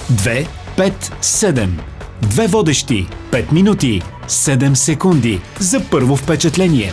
2, 5, 7. Две водещи. 5 минути. 7 секунди за първо впечатление.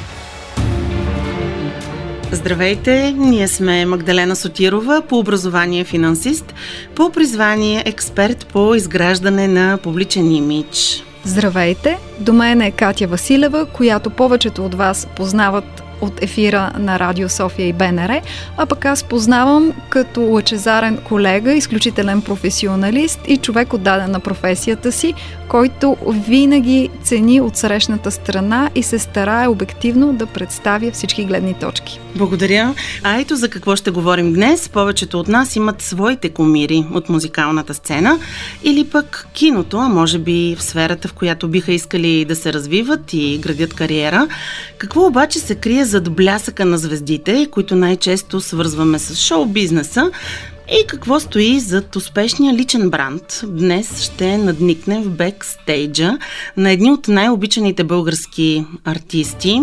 Здравейте, ние сме Магдалена Сотирова, по образование финансист, по призвание експерт по изграждане на публичен имидж. Здравейте, до мен е Катя Василева, която повечето от вас познават от ефира на Радио София и БНР, а пък аз познавам като лъчезарен колега, изключителен професионалист и човек отдаден на професията си, който винаги цени отсрещната страна и се старае обективно да представя всички гледни точки. Благодаря. А ето за какво ще говорим днес. Повечето от нас имат своите кумири от музикалната сцена или пък киното, а може би в сферата, в която биха искали да се развиват и градят кариера. Какво обаче се крие зад блясъка на звездите, които най-често свързваме с шоу-бизнеса, и какво стои зад успешния личен бранд? Днес ще надникнем в бекстейджа на едни от най-обичаните български артисти.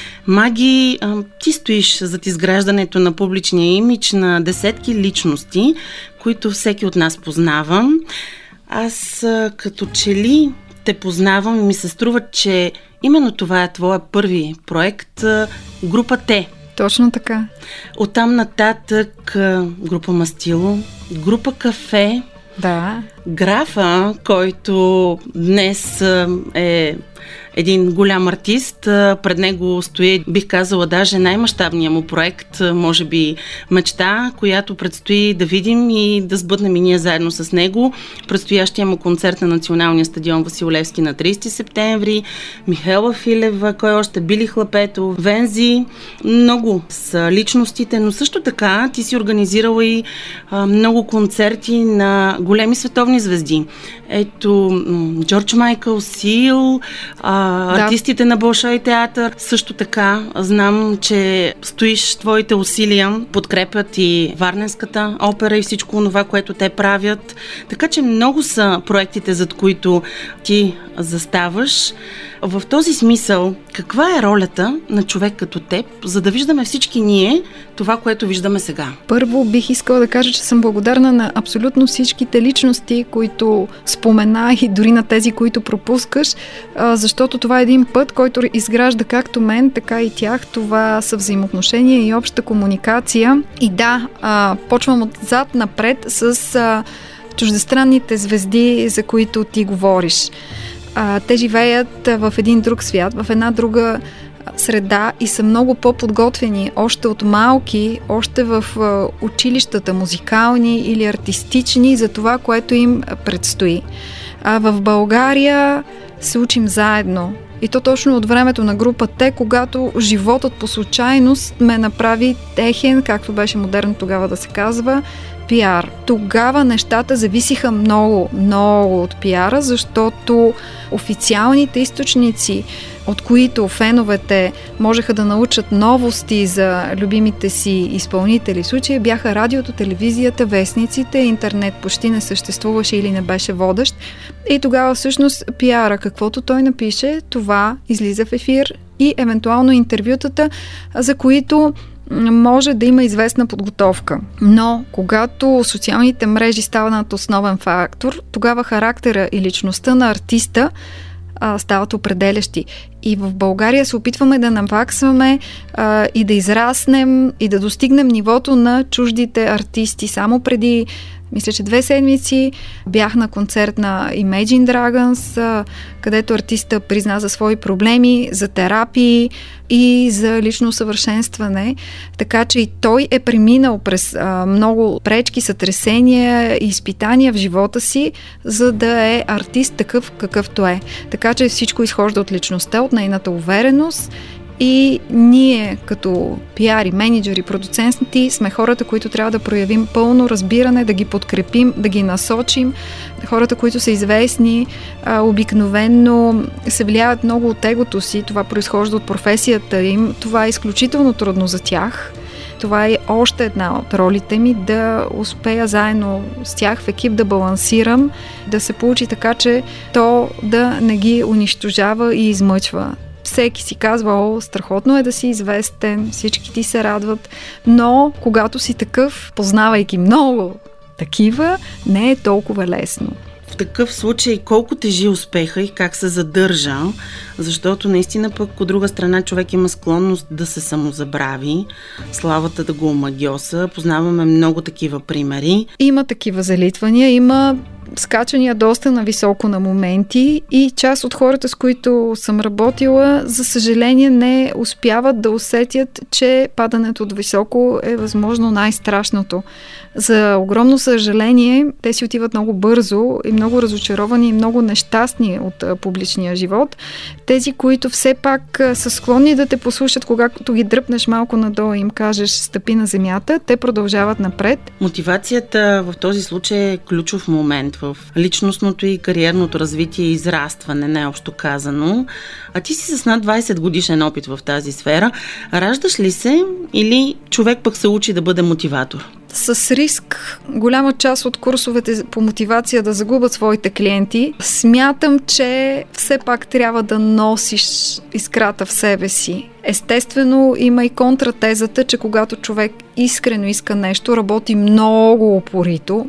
Маги, ти стоиш зад изграждането на публичния имидж на десетки личности, които всеки от нас познава. Аз като че ли те познавам и ми се струва, че именно това е твоя първи проект, група Те. Точно така. Оттам нататък група Мастило, група Кафе, да. Графа, който днес е един голям артист. Пред него стои, бих казала, даже най-мащабният му проект, може би мечта, която предстои да видим и да сбъднем и ние заедно с него. Предстоящия му концерт на Националния стадион Васил Левски на 30 септември, Михаела Филева, кой още, Били Хлапето, Вензи. Много са личностите, но също така ти си организирала и много концерти на големи световни звезди. Ето, Джордж Майкъл, Сил, артистите на Болшой театър. Също така знам, че стоиш, твоите усилия подкрепят и Варненската опера и всичко това, което те правят. Така че много са проектите, зад които ти заставаш. В този смисъл, каква е ролята на човек като теб, за да виждаме всички ние това, което виждаме сега? Първо бих искала да кажа, че съм благодарна на абсолютно всичките личности, които спомена, и дори на тези, които пропускаш, защото това е един път, който изгражда както мен, така и тях. Това са взаимоотношения и обща комуникация. И да, почвам отзад напред с чуждестранните звезди, за които ти говориш. Те живеят в един друг свят, в една друга среда и са много по-подготвени още от малки, още в училищата, музикални или артистични, за това, което им предстои. В България се учим заедно. И то точно от времето на група Те, когато животът по случайност ме направи техен, както беше модерно тогава да се казва, пиар. Тогава нещата зависиха много, много от пиара, защото официалните източници, от които феновете можеха да научат новости за любимите си изпълнители, в случая бяха радиото, телевизията, вестниците, интернет почти не съществуваше или не беше водещ. И тогава всъщност пиара, каквото той напише, това излиза в ефир и евентуално интервютата, за които може да има известна подготовка. Но когато социалните мрежи стават основен фактор, тогава характера и личността на артиста стават определящи. И в България се опитваме да наваксваме и да израснем и да достигнем нивото на чуждите артисти. Само преди, мисля, че 2 седмици бях на концерт на Imagine Dragons, където артиста призна за свои проблеми, за терапии и за лично усъвършенстване. Така че и той е преминал през много пречки, сътресения и изпитания в живота си, за да е артист такъв какъвто е. Така че всичко изхожда от личността, от нейната увереност. И ние като пиари, менеджери, продуценти сме хората, които трябва да проявим пълно разбиране, да ги подкрепим, да ги насочим. Хората, които са известни, обикновено се влияят много от егото си. Това произхожда от професията им. Това е изключително трудно за тях. Това е още една от ролите ми, да успея заедно с тях в екип да балансирам, да се получи така, че то да не ги унищожава и измъчва. Всеки си казва, страхотно е да си известен, всички ти се радват, но когато си такъв, познавайки много такива, не е толкова лесно. В такъв случай колко тежи успеха и как се задържа, защото наистина пък от друга страна човек има склонност да се самозабрави, славата да го омагьоса. Познаваме много такива примери. Има такива залитвания, има скачания доста нависоко на моменти и част от хората, с които съм работила, за съжаление не успяват да усетят, че падането от високо е възможно най-страшното. За огромно съжаление, те си отиват много бързо и много разочаровани и много нещастни от публичния живот. Тези, които все пак са склонни да те послушат, когато ги дръпнеш малко надолу и им кажеш стъпи на земята, те продължават напред. Мотивацията в този случай е ключов момент в личностното и кариерното развитие и израстване, най-общо казано. А ти си с над 20 годишен опит в тази сфера. Раждаш ли се или човек пък се учи да бъде мотиватор? С риск голяма част от курсовете по мотивация да загубят своите клиенти, смятам, че все пак трябва да носиш искрата в себе си. Естествено, има и контратезата, че когато човек искрено иска нещо, работи много упорито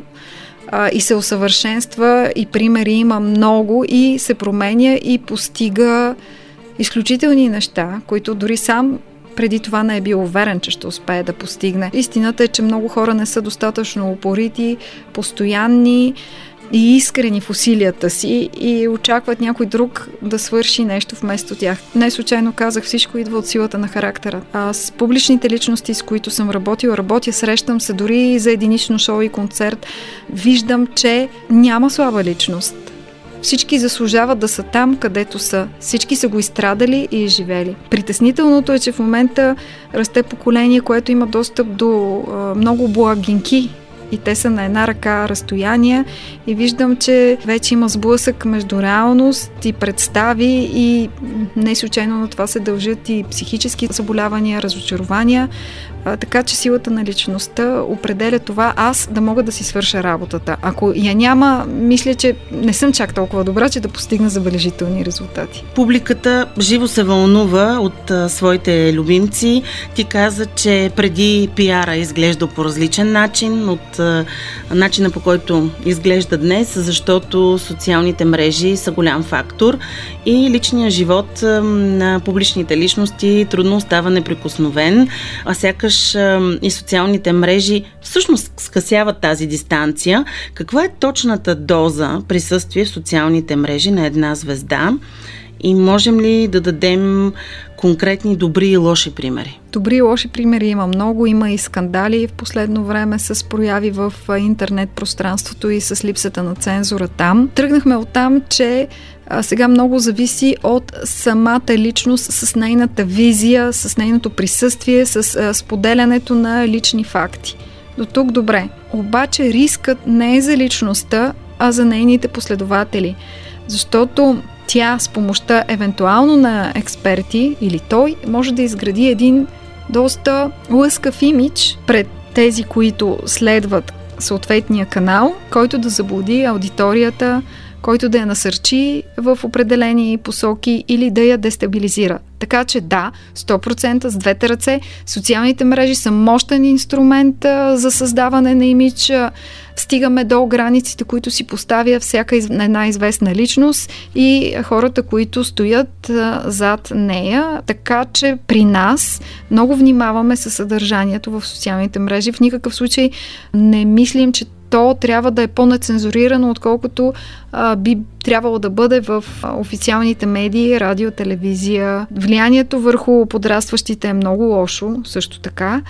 и се усъвършенства, и примери има много, и се променя и постига изключителни неща, които дори сам преди това не е бил уверен, че ще успее да постигне. Истината е, че много хора не са достатъчно упорити, постоянни и искрени в усилията си и очакват някой друг да свърши нещо вместо тях. Не случайно казах, всичко идва от силата на характера. С публичните личности, с които съм работя, срещам се дори и за единично шоу и концерт, виждам, че няма слаба личност. Всички заслужават да са там, където са. Всички са го изстрадали и изживели. Притеснителното е, че в момента расте поколение, което има достъп до много благинки и те са на една ръка разстояние и виждам, че вече има сблъсък между реалност и представи и не случайно на това се дължат и психически заболявания, разочарования, така че силата на личността определя това аз да мога да си свърша работата. Ако я няма, мисля, че не съм чак толкова добра, че да постигна забележителни резултати. Публиката живо се вълнува от своите любимци. Ти каза, че преди пиара изглежда по различен начин от начина, по който изглежда днес, защото социалните мрежи са голям фактор и личният живот на публичните личности трудно остава неприкосновен, а сякаш и социалните мрежи всъщност скъсяват тази дистанция. Каква е точната доза присъствие в социалните мрежи на една звезда и можем ли да дадем конкретни добри и лоши примери? Добри и лоши примери има много. Има и скандали в последно време с прояви в интернет пространството и с липсата на цензура там. Тръгнахме от там, че сега много зависи от самата личност с нейната визия, с нейното присъствие, с споделянето на лични факти. До тук добре. Обаче рискът не е за личността, а за нейните последователи. Защото тя с помощта евентуално на експерти или той може да изгради един доста лъскав имидж пред тези, които следват съответния канал, който да заблуди аудиторията, който да я насърчи в определени посоки или да я дестабилизира. Така че да, 100% с двете ръце. Социалните мрежи са мощен инструмент за създаване на имидж. Стигаме до границите, които си поставя всяка една известна личност и хората, които стоят зад нея. Така че при нас много внимаваме със съдържанието в социалните мрежи. В никакъв случай не мислим, че то трябва да е по-нецензурирано, отколкото би трябвало да бъде в официалните медии, радио, телевизия. Влиянието върху подрастващите е много лошо, също така.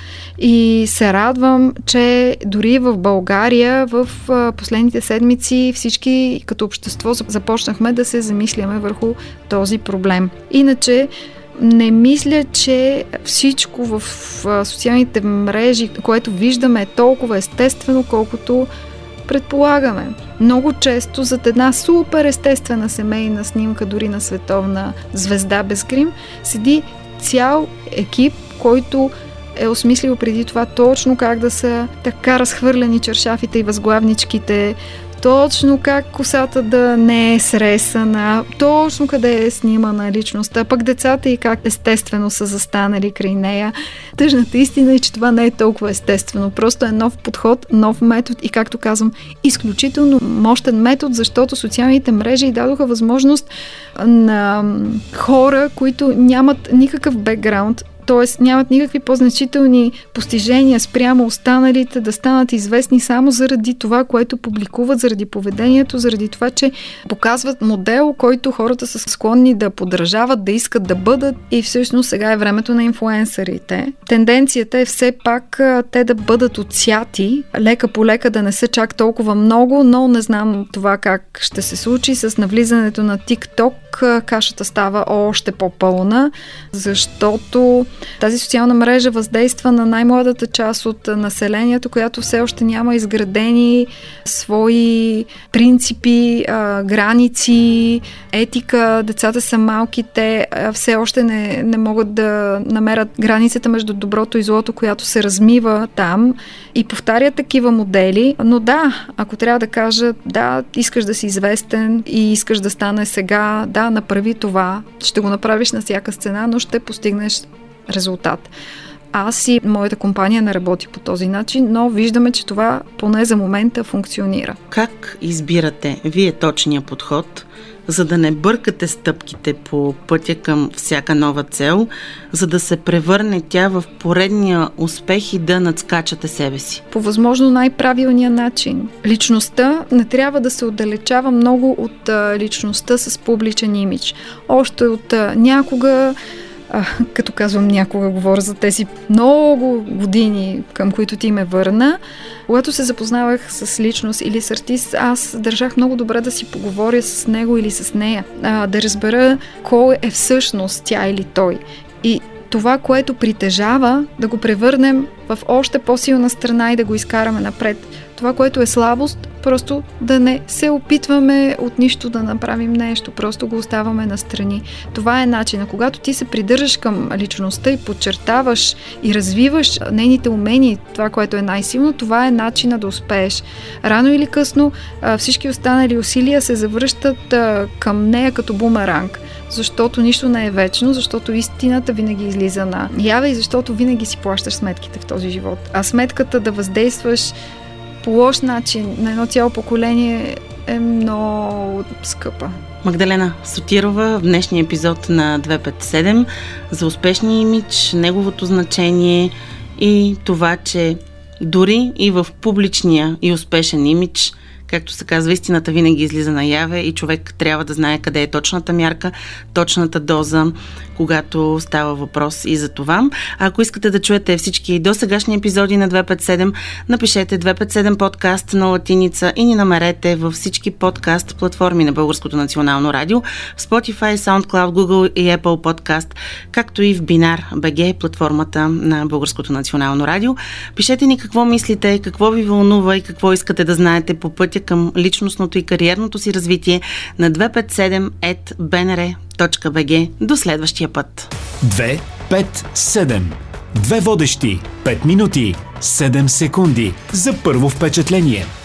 И се радвам, че дори в България в последните седмици всички като общество започнахме да се замисляме върху този проблем. Иначе не мисля, че всичко в социалните мрежи, което виждаме, е толкова естествено, колкото предполагаме. Много често зад една супер естествена семейна снимка, дори на световна звезда без грим, седи цял екип, който е осмислил преди това точно как да са така разхвърлени чершафите и възглавничките, точно как косата да не е сресана, точно къде е снимана личността, пък децата и как естествено са застанали край нея. Тъжната истина е, че това не е толкова естествено. Просто е нов подход, нов метод и, както казвам, изключително мощен метод, защото социалните мрежи дадоха възможност на хора, които нямат никакъв бекграунд, т.е. нямат никакви по-значителни постижения спрямо останалите, да станат известни само заради това, което публикуват, заради поведението, заради това, че показват модел, който хората са склонни да подражават, да искат да бъдат, и всъщност сега е времето на инфлуенсърите. Тенденцията е все пак те да бъдат отсяти, лека по лека, да не са чак толкова много, но не знам това как ще се случи. С навлизането на TikTok кашата става още по-пълна, защото тази социална мрежа въздейства на най-младата част от населението, която все още няма изградени свои принципи, граници, етика. Децата са малки, те все още не могат да намерят границата между доброто и злото, която се размива там, и повтарят такива модели. Но да, ако трябва да кажа, да, искаш да си известен и искаш да стане сега, да, направи това. Ще го направиш на всяка цена, но ще постигнеш резултат. Аз и моята компания не работи по този начин, но виждаме, че това поне за момента функционира. Как избирате вие точния подход, за да не бъркате стъпките по пътя към всяка нова цел, за да се превърне тя в поредния успех и да надскачате себе си? По възможно най-правилния начин. Личността не трябва да се отдалечава много от личността с публичен имидж. Още от някога, като казвам някога, говоря за тези много години, към които ти ме върна. Когато се запознавах с личност или с артист, аз държах много добре да си поговоря с него или с нея, да разбера кой е всъщност тя или той. И това, което притежава, да го превърнем в още по-силна страна и да го изкараме напред. Това, което е слабост, просто да не се опитваме от нищо да направим нещо, просто го оставаме настрани. Това е начинът. Когато ти се придържаш към личността и подчертаваш и развиваш нейните умения, това, което е най-силно, това е начинът да успееш. Рано или късно всички останали усилия се завръщат към нея като бумеранг, защото нищо не е вечно, защото истината винаги излиза на яве и защото винаги си плащаш сметките в този живот. А сметката да въздействаш по лош начин на едно цяло поколение е много скъпа. Магдалена Сотирова в днешния епизод на 257 за успешния имидж, неговото значение и това, че дори и в публичния и успешен имидж, както се казва, истината винаги излиза наяве и човек трябва да знае къде е точната мярка, точната доза, когато става въпрос и за това. А ако искате да чуете всички досегашни епизоди на 257, напишете 257 подкаст на латиница и ни намерете във всички подкаст платформи на Българското национално радио, в Spotify, SoundCloud, Google и Apple Podcast, както и в Binar BG, платформата на Българското национално радио. Пишете ни какво мислите, какво ви вълнува и какво искате да знаете по пътя към личностното и кариерното си развитие на 257@bnr.bg. До следващия път. 257. Две водещи. 5 минути. 7 секунди. За първо впечатление.